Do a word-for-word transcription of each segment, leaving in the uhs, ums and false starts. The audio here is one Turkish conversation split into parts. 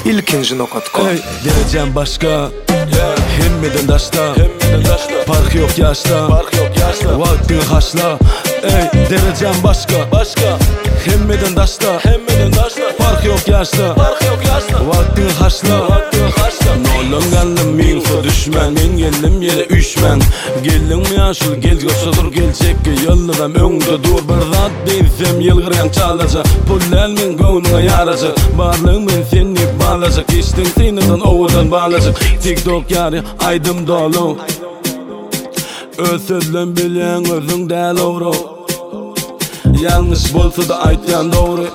ilkinci nokta com. Ey, derecem başka, hemmeden daşta, fark yok yaşta, vaktin haşla. Ey, derecem başka, hemmeden daşta, fark yok yaşta, vaktin haşla. Nolun geldim min su düşmen, men geldim yere üşmen. Geldim yaşıl gel gösüdür gelecek yollarım öňde dur bir zat diýsem ýylgyran çalacak. Pullal men göwnüňe ýarajak, barlygyň men seni bağlajak. Eşdiň seniň owadan bağlajak. TikTok ýary aýdym dolu, öz sözlem bilen özüň däl owru. Ýalňyş bolsa da aýtýan dogry.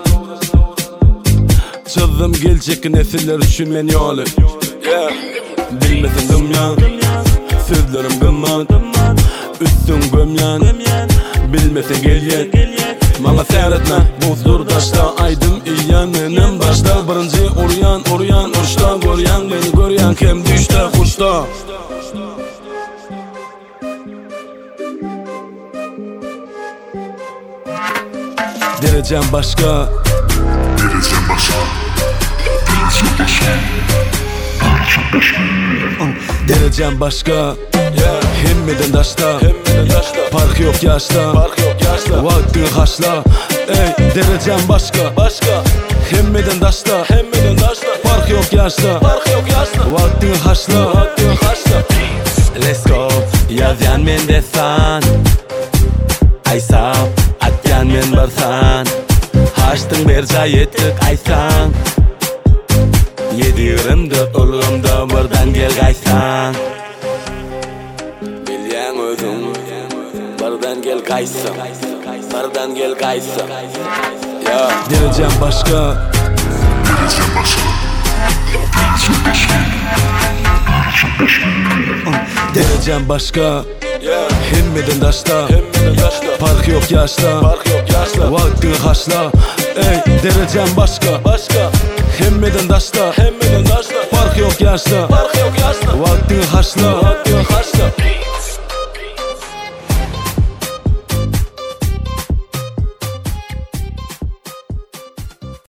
Çözüm gelecek nesiller üçün men ýoly. Bilmesin dümyan, sözlerim gımman, üstün gömyan. Bilmesin gelyen, mala seyretme bozdur daşta. Aydym iýan menem başta, birinji uryan uryan urşta. Görýän meni görýän kim düşte kuşta. Derecem başka, Derecem başka, derecem başka, derecem başka, hemmeden daşta, fark yok yaşta, vaktin haşla. Ey, derecem başka, hemmeden daşta, fark yok yaşta, vaktin haşla. Let's go, yazyan men desan, aysam, atyan men barsan. Haştın bir jayettik aysan, yediğimde ulğumda birden gel gaysan. Bilýän özüň, birden gel gaýsyn, birden gel gaýsyn. Ya, Derecem başka, derecem başka, derecem başka, derecem başka, hemmeden daşta, fark yok yaşta, vaktin haşla. Ey, derecem başka, hemmeden daşta, fark yok yaşta, vaktin haşla.